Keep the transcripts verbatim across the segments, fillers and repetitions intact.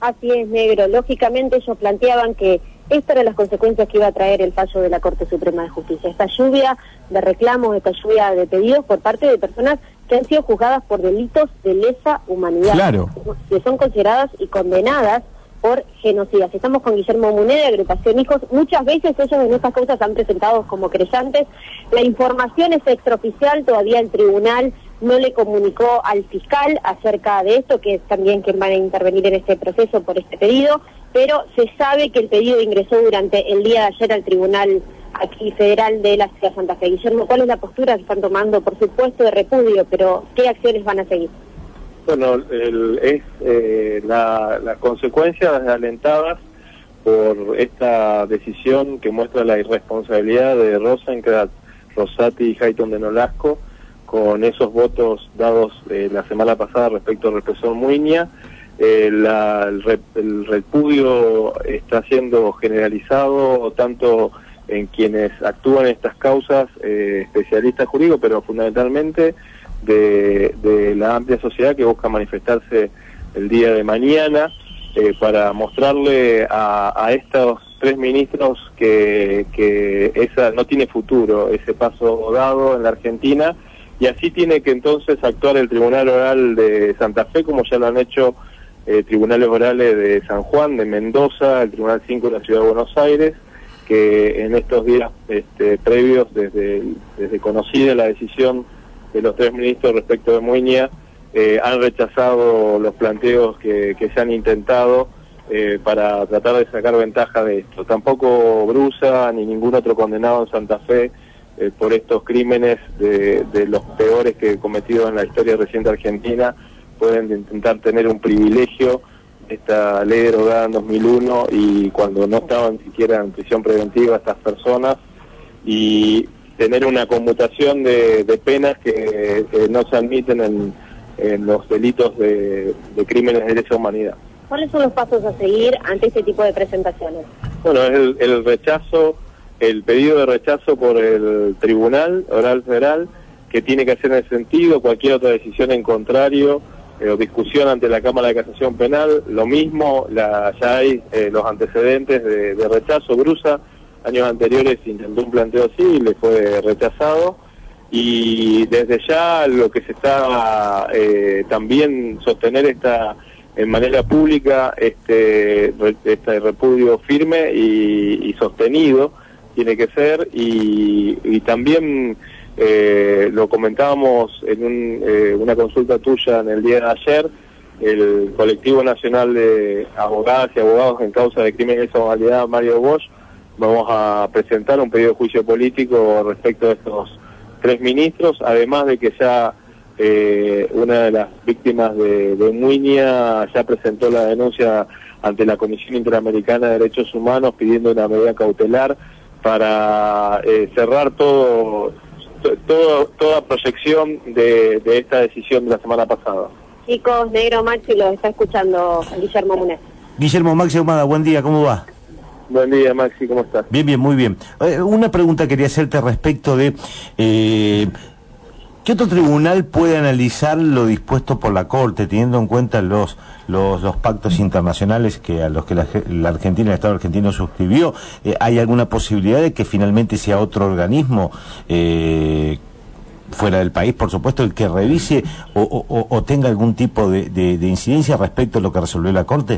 Así es, Negro. Lógicamente ellos planteaban que estas eran las consecuencias que iba a traer el fallo de la Corte Suprema de Justicia. Esta lluvia de reclamos, esta lluvia de pedidos por parte de personas que han sido juzgadas por delitos de lesa humanidad. Claro. Que son consideradas y condenadas por genocidas. Estamos con Guillermo Muné, de Agrupación Hijos. Muchas veces ellos en estas causas han presentado como creyentes. La información es extraoficial, todavía el tribunal no le comunicó al fiscal acerca de esto, que es también quien van a intervenir en este proceso por este pedido, pero se sabe que el pedido ingresó durante el día de ayer al Tribunal aquí federal de la ciudad de Santa Fe. Guillermo, ¿cuál es la postura que están tomando? Por supuesto de repudio, pero ¿qué acciones van a seguir? Bueno, el, es eh, la, las consecuencias alentadas por esta decisión que muestra la irresponsabilidad de Rosenkrantz, Rosati y Hayton de Nolasco, con esos votos dados eh, la semana pasada respecto al represor Muiña. Eh, la, el, rep, el repudio está siendo generalizado tanto en quienes actúan en estas causas, eh, especialistas jurídicos, pero fundamentalmente de, de la amplia sociedad que busca manifestarse el día de mañana eh, para mostrarle a, a estos tres ministros que, que esa no tiene futuro, ese paso dado en la Argentina, y así tiene que entonces actuar el Tribunal Oral de Santa Fe, como ya lo han hecho eh, tribunales orales de San Juan, de Mendoza, el Tribunal cinco de la Ciudad de Buenos Aires, que en estos días este, previos, desde, desde conocida la decisión de los tres ministros respecto de Muiña, eh, han rechazado los planteos que, que se han intentado eh, para tratar de sacar ventaja de esto. Tampoco Brusa ni ningún otro condenado en Santa Fe eh, por estos crímenes de, de los peores que he cometido en la historia reciente argentina pueden intentar tener un privilegio. Esta ley derogada en dos mil uno y cuando no estaban siquiera en prisión preventiva estas personas, y tener una conmutación de, de penas que, que no se admiten en, en los delitos de, de crímenes de lesa humanidad. ¿Cuáles son los pasos a seguir ante este tipo de presentaciones? Bueno, el, el rechazo, el pedido de rechazo por el Tribunal Oral Federal, que tiene que hacer en ese sentido. Cualquier otra decisión en contrario Eh, o discusión ante la Cámara de Casación Penal, lo mismo, la, ya hay eh, los antecedentes de, de rechazo. Brusa, años anteriores, intentó un planteo así y le fue rechazado, y desde ya lo que se está eh, también sostener esta en manera pública este, este repudio firme y, y sostenido tiene que ser, y, y también Eh, lo comentábamos en un, eh, una consulta tuya en el día de ayer, el Colectivo Nacional de Abogadas y Abogados en Causa de Crímenes de Lesa Humanidad, Mario Bosch, vamos a presentar un pedido de juicio político respecto de estos tres ministros, además de que ya eh, una de las víctimas de, de Muiña ya presentó la denuncia ante la Comisión Interamericana de Derechos Humanos pidiendo una medida cautelar para eh, cerrar todo Todo, toda proyección de, de esta decisión de la semana pasada. Chicos, Negro, Maxi, lo está escuchando Guillermo Muné. Guillermo, Maxi Ahumada, buen día, ¿cómo va? Buen día, Maxi, ¿cómo estás? Bien, bien, muy bien. Eh, una pregunta quería hacerte respecto de eh, ¿qué otro tribunal puede analizar lo dispuesto por la Corte, teniendo en cuenta los los, los pactos internacionales que a los que la, la Argentina, el Estado argentino suscribió? Eh, ¿Hay alguna posibilidad de que finalmente sea otro organismo, eh, fuera del país, por supuesto, el que revise o, o, o tenga algún tipo de, de, de incidencia respecto a lo que resolvió la Corte?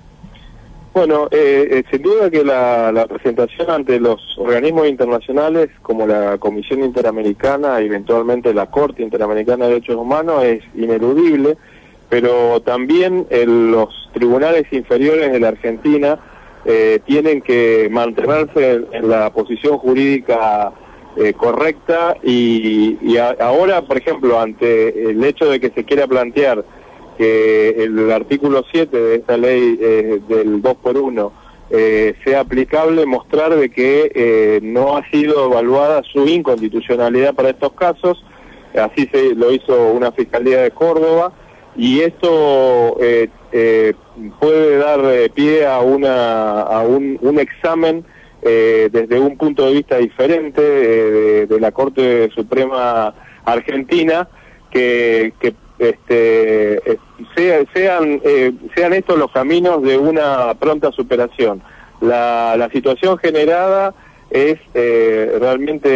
Bueno, eh, eh, sin duda que la, la presentación ante los organismos internacionales como la Comisión Interamericana y eventualmente la Corte Interamericana de Derechos Humanos es ineludible, pero también el, los tribunales inferiores de la Argentina eh, tienen que mantenerse en, en la posición jurídica eh, correcta, y, y a, ahora, por ejemplo, ante el hecho de que se quiera plantear que el artículo siete de esta ley eh, del dos por uno eh, sea aplicable, mostrar de que eh, no ha sido evaluada su inconstitucionalidad para estos casos. Así se lo hizo una Fiscalía de Córdoba, y esto eh, eh, puede dar eh, pie a, una, a un, un examen eh, desde un punto de vista diferente eh, de, de la Corte Suprema Argentina, que, que este, eh, sea, sean, eh, sean estos los caminos de una pronta superación. La, la situación generada es eh, realmente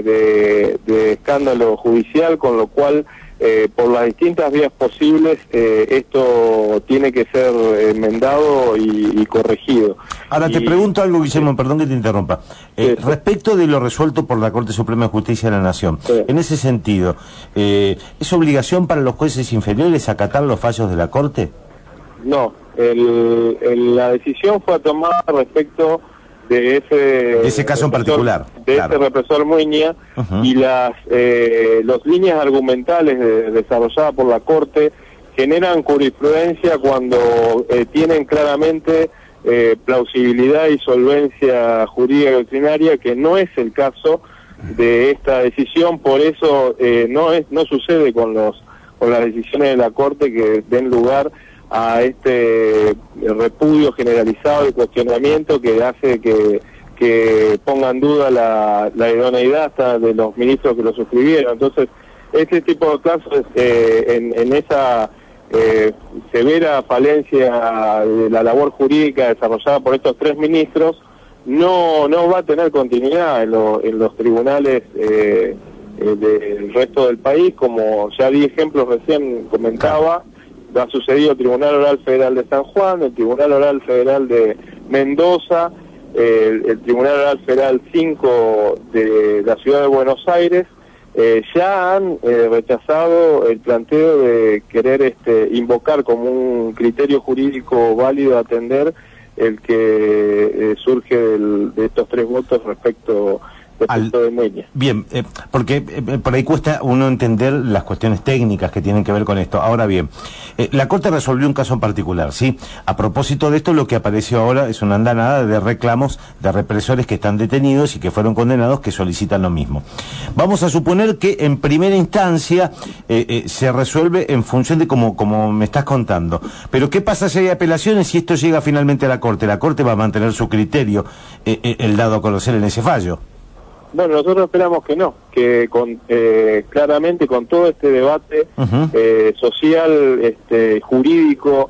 de, de escándalo judicial, con lo cual eh, por las distintas vías posibles eh, esto tiene que ser enmendado y, y corregido. Ahora y, te pregunto algo, Guillermo, sí. Perdón que te interrumpa. Eh, sí, respecto de lo resuelto por la Corte Suprema de Justicia de la Nación, sí. En ese sentido, eh, ¿es obligación para los jueces inferiores acatar los fallos de la Corte? No, el, el, la decisión fue tomada respecto de ese, de ese caso en particular, de claro. ese represor Muiña, uh-huh. y las eh, los líneas argumentales de, desarrolladas por la Corte generan jurisprudencia cuando eh, tienen claramente eh, plausibilidad y solvencia jurídica y doctrinaria, que no es el caso de esta decisión. Por eso eh, no es no sucede con los con las decisiones de la Corte que den lugar a este repudio generalizado y cuestionamiento que hace que, que ponga en duda la, la idoneidad hasta de los ministros que lo suscribieron. Entonces, este tipo de casos, eh, en, en esa eh, severa falencia de la labor jurídica desarrollada por estos tres ministros, no no va a tener continuidad en, lo, en los tribunales eh, eh, del resto del país. Como ya di ejemplos recién comentaba, ha sucedido el Tribunal Oral Federal de San Juan, el Tribunal Oral Federal de Mendoza, el, el Tribunal Oral Federal cinco de la Ciudad de Buenos Aires, eh, ya han eh, rechazado el planteo de querer este, invocar como un criterio jurídico válido a atender el que eh, surge del, de estos tres votos respecto Al, de Muiña. Bien, eh, porque eh, por ahí cuesta uno entender las cuestiones técnicas que tienen que ver con esto. Ahora bien, eh, la Corte resolvió un caso en particular, ¿sí? A propósito de esto, lo que apareció ahora es una andanada de reclamos de represores que están detenidos y que fueron condenados, que solicitan lo mismo. Vamos a suponer que en primera instancia eh, eh, se resuelve en función de como, como me estás contando. Pero ¿qué pasa si hay apelaciones si esto llega finalmente a la Corte? ¿La Corte va a mantener su criterio, eh, eh, el dado a conocer en ese fallo? Bueno, nosotros esperamos que no, que con eh, claramente con todo este debate uh-huh. eh, social, este, jurídico,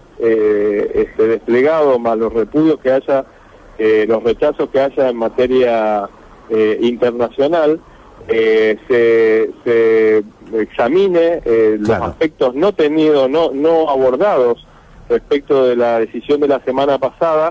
eh, este, desplegado, más los repudios que haya, eh, los rechazos que haya en materia eh, internacional, eh, se, se examine eh, los claro. aspectos no tenidos, no, no abordados respecto de la decisión de la semana pasada,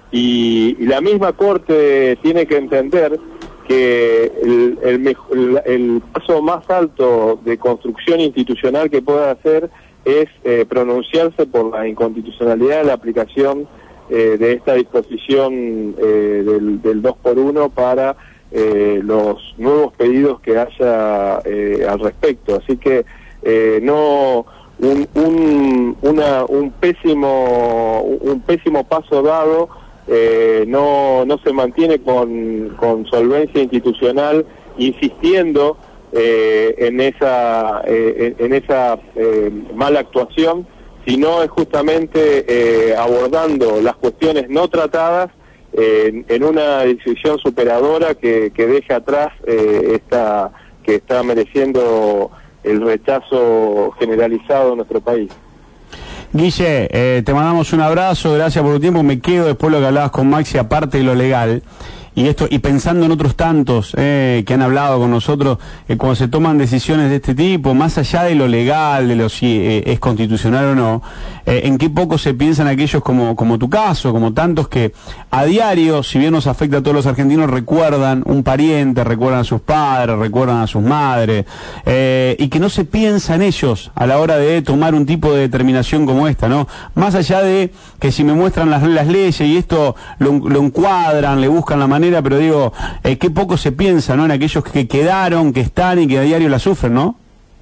y, y la misma Corte tiene que entender que el, el, el, el paso más alto de construcción institucional que pueda hacer es eh, pronunciarse por la inconstitucionalidad de la aplicación eh, de esta disposición eh, del, del dos por uno para eh, los nuevos pedidos que haya eh, al respecto. Así que eh, no un, un, una, un pésimo un pésimo paso dado Eh, no no se mantiene con, con solvencia institucional, insistiendo eh, en esa eh, en, en esa eh, mala actuación, sino es justamente eh, abordando las cuestiones no tratadas eh, en, en una decisión superadora que, que deja atrás eh, esta que está mereciendo el rechazo generalizado de nuestro país. Guille, eh, te mandamos un abrazo, gracias por tu tiempo. Me quedo después de lo que hablabas con Maxi, aparte de lo legal, y esto y pensando en otros tantos eh, que han hablado con nosotros, eh, cuando se toman decisiones de este tipo, más allá de lo legal, de lo si eh, es constitucional o no, eh, en qué poco se piensan aquellos como como tu caso, como tantos que a diario, si bien nos afecta a todos los argentinos, recuerdan un pariente, recuerdan a sus padres, recuerdan a sus madres, eh, y que no se piensa en ellos a la hora de tomar un tipo de determinación como esta, ¿no? Más allá de que si me muestran las, las leyes y esto lo, lo encuadran, le buscan la manera, pero digo, eh, qué poco se piensa, ¿no? En aquellos que quedaron, que están y que a diario la sufren, ¿no?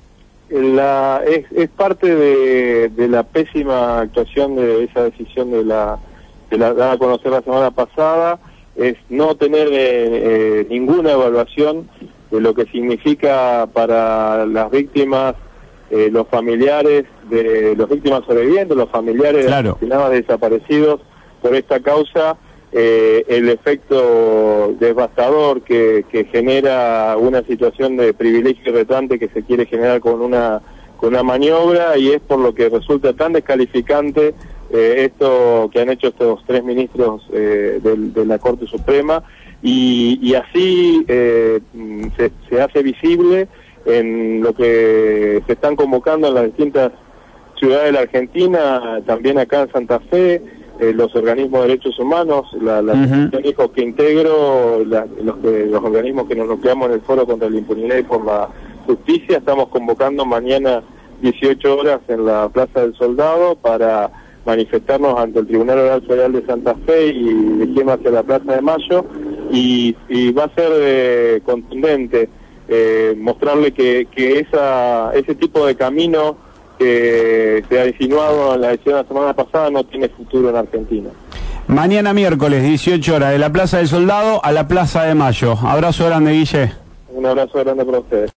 La, es, es parte de, de la pésima actuación de esa decisión de la de la dada a conocer la semana pasada, es no tener eh, eh, ninguna evaluación de lo que significa para las víctimas, eh, los familiares de los víctimas sobrevivientes, los familiares claro. de los desaparecidos por esta causa. Eh, el efecto devastador que, que genera una situación de privilegio retante que se quiere generar con una con una maniobra, y es por lo que resulta tan descalificante eh, esto que han hecho estos tres ministros eh, de, de la Corte Suprema, y, y así eh, se, se hace visible en lo que se están convocando en las distintas ciudades de la Argentina, también acá en Santa Fe, eh, los organismos de derechos humanos, la, la uh-huh. que integro, la, los, que, los organismos que nos nucleamos en el Foro contra la Impunidad y por la Justicia. Estamos convocando mañana dieciocho horas en la Plaza del Soldado para manifestarnos ante el Tribunal Oral Federal de Santa Fe y dirigirnos hacia la Plaza de Mayo, y, y va a ser eh, contundente eh, mostrarle que, que esa, ese tipo de camino que se ha insinuado en la decisión de la semana pasada no tiene futuro en Argentina. Mañana miércoles, dieciocho horas, de la Plaza del Soldado a la Plaza de Mayo. Abrazo grande, Guille. Un abrazo grande para ustedes.